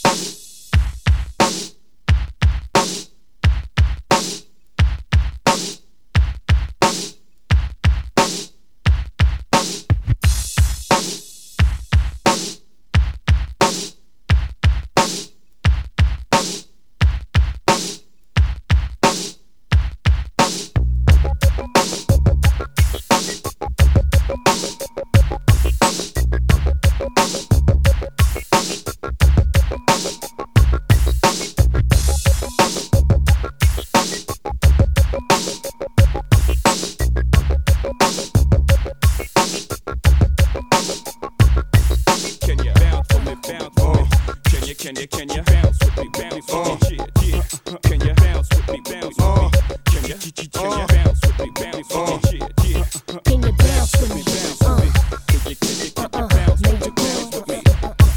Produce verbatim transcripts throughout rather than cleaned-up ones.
Can you, can you bounce with me, bounce with me, yeah, yeah. Can you bounce with me, bounce with me? Can you, can you bounce with me, bounce with me, yeah, yeah. Can you bounce with me, bounce with me? Can you, can you, can you bounce with me, bounce with me?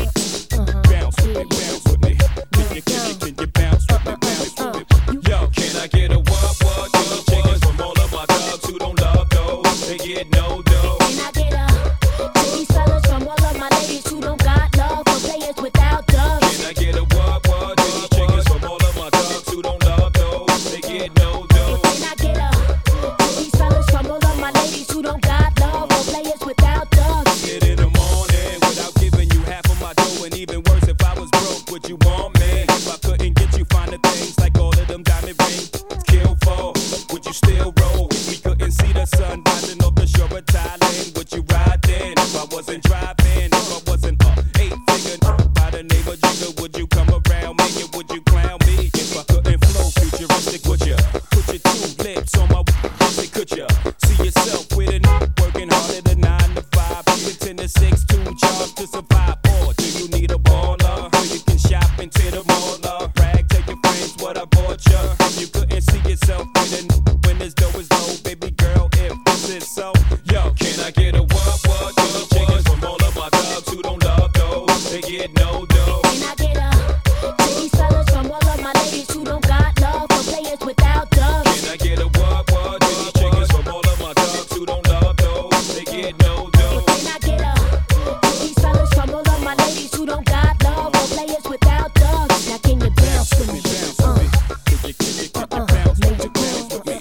Bounce with me, bounce with me. Can you, can you, can you bounce with me, bounce with me? Yo, can I get a what, what, what? Chickens from all of my dogs who don't love those, they get no dough. Can I get a to these fellas from all of my ladies who don't got love for players without doves? Can I get a what, what? These chickens from all of my dogs who don't love those, they get no dough. Can I get a to these fellas from all of my ladies who don't got love for players without doves? Get in the morning without giving you half of my dough, and even worse, if I was broke, would you want me? If I couldn't get you finer things like all of them diamond rings, kill for, would you still roll? If we couldn't see the sun rising off the shore of Thailand, would you ride then? If I wasn't driving, if I wasn't a eight figure by the name of Jigga, would you come around me and would you clown me? If I couldn't flow futuristic, would you put your two lips on my pussy? Could you see yourself with a n- working harder than nine to five, you ten to six, two jobs to survive? Or do you need a baller so you can shop into the mall? uh, Brag, take your friends what I bought you. If you couldn't see yourself with a n- when this dough is low, baby girl, if this is so, yo, can I get a what, what, what? Chickens from all of my dogs who don't love those, they get no dough. Can I get a to these fellas from all of my ladies who don't got love for players without doves? Can I get a what, what? These chickens from all of my dogs who don't love those, they get no dough. Can I get a to these fellas from all of my ladies who don't got love for players without doves? Now can you bounce with me? Bounce with me. Can you, can you, can you bounce with me? Bounce with me.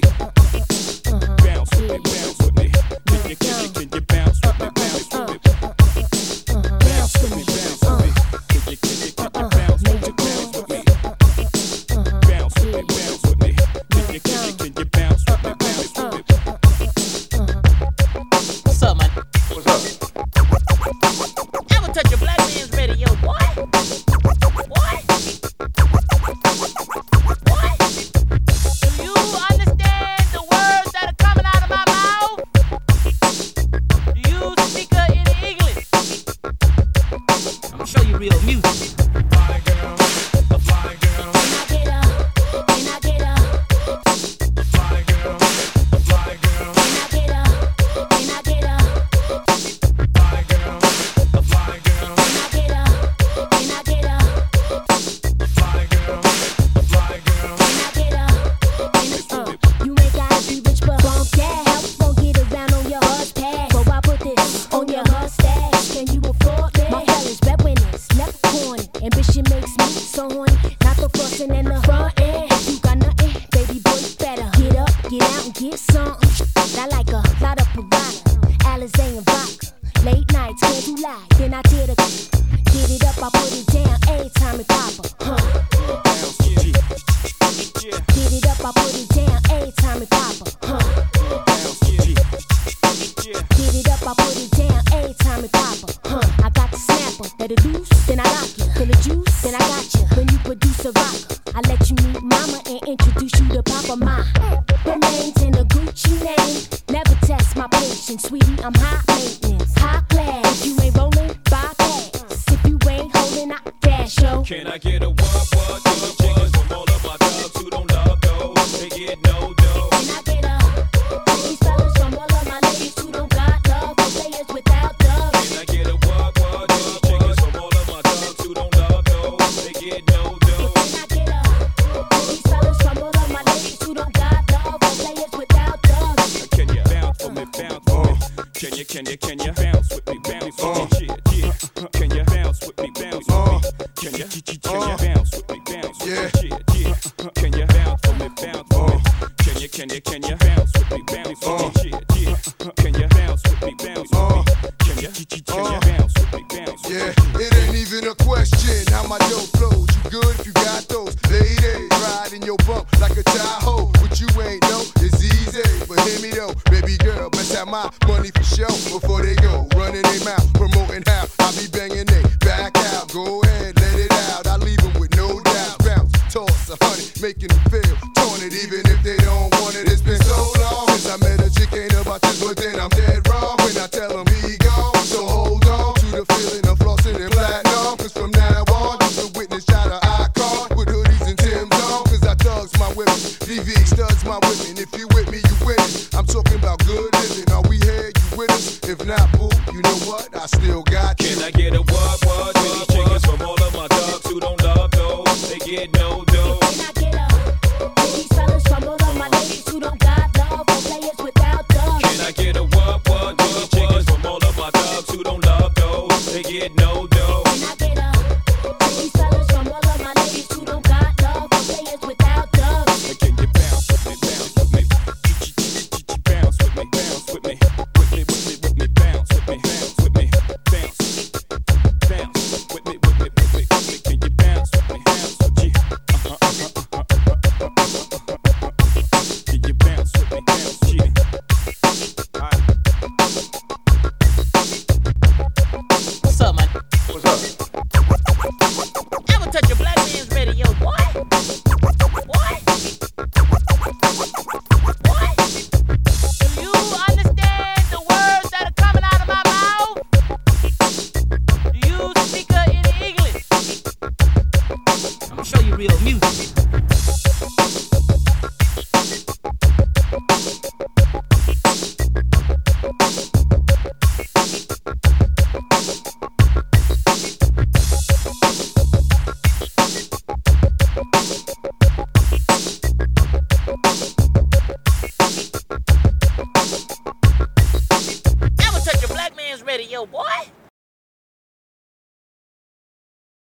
Bounce with me, bounce with me. Can you, can you, can you bounce with me? Bounce with me. Bounce with me, bounce with me. Can you, can you, can you bounce with me? Bounce with me. Bounce with me, bounce with me. Can you, can you, can you bounce with me? Bounce with me. What's up, man? What's up? I will touch a black man's radio, boy. What? What? Do you understand the words that are coming out of my mouth? Do you speak uh, any English? I'm gonna show you real music. Fly girl, a fly girl, Can I get a can I get a fly girl, a fly girl, can I get a can I get a fly girl, a fly girl, can I get a can I get a fly girl, a fly girl. Can I get a can I, uh, you ain't gotta be rich but bump that help won't get around on your bus pass. So I put this on your mustache. Can you afford me? My fellas, breadwinners, never corny. Ambition makes me so horny. Not the fussing and the front end. If you got nothing, baby boy, you better get up, get out and get something. I like a lot of Pirata, Alizé and vodka. Late nights, can't do lie. Then I tear the get it up, I put it down every time it pop up. Huh. Bounce, yeah, yeah. Get it up, I put it down every time it pop up. Huh. Bounce, yeah, yeah. Get it up, I put it down every time it pop up. Huh. I got the snapper, let it loose, then I lock you. Feel the juice, then I got you. When you produce a rocker, I let you meet mama and introduce you to Papa Ma. The name's in the Gucci name. Never test my patience, sweetie. I'm high maintenance, high class. If you ain't rolling, bypass. If you ain't holding, I dash yo. Can I get a what, what? These chickens from all of my dogs who don't love those, they get no dough. Can I get a to these fellas from all of my ladies who don't got love for players without doves? Can I get a what, what? These chickens from all of my dogs who don't love those, they get no dough. Can I get a to these fellas from all of my ladies who don't got love for players without doves? Can you bounce for me, bounce for me? Can you, can you, can you bounce with me, bounce with me? Yeah, yeah. Can you bounce with me, bounce with me? Can Can you, can you bounce with me, bounce with me, yeah, yeah. Can you bounce for me, bounce for me? Can you, can you, can you bounce with me, bounce with me, yeah, yeah. Can you bounce with me, bounce with me? Can you, can you bounce with me, bounce with me? Yeah, it ain't even a question how my dough flows. You good if you got those ladies riding your bump like a Tahoe. What you ain't know is easy, but hear me though, baby girl, best have my money for show before they go running their mouth, promoting how I be banging they back out. Go ahead, let it out. I leave them with no doubt. Bounce, toss a honey, making them feel torn it, even if they don't want it. It's been so long since I met a chick, ain't about this, but then I'm dead wrong when I tell them he gone. So hold on to the feeling of flossing and platinum, cause from now on you can witness shot a icon with hoodies and Tim's on, cause I thugs my women, V V studs my women. If you with me, you winning. I'm talking about good living. Are we here? You with us? If not, boo, you know what? I still got you. Can I get a what, what, what, chickens from all of my dogs who don't love dough? They get no dough. Can I get a these fellas from all of my ladies who don't got love for players without dogs? Can I get a what, what, what, chickens from all of my dogs who don't love dough? They get no dough. Can I get a these fellas from all of my ladies who don't got love for players without dogs? Can you bounce with me, bounce with me? Bounce with me, bounce with me. With me, with me, with me, bounce with me, bounce with me. Bounce, bounce with me, with me, with me, with me. Can you bounce with me, bounce with me? Uh-huh, uh-huh, uh-huh, uh-huh. Can you bounce with me, bounce with me? What's up, man? What's up? Ever touch a black man's radio? What? What? What? Do you understand the words that are coming out of my mouth? Do you speak uh, any English? I'm gonna show you real music.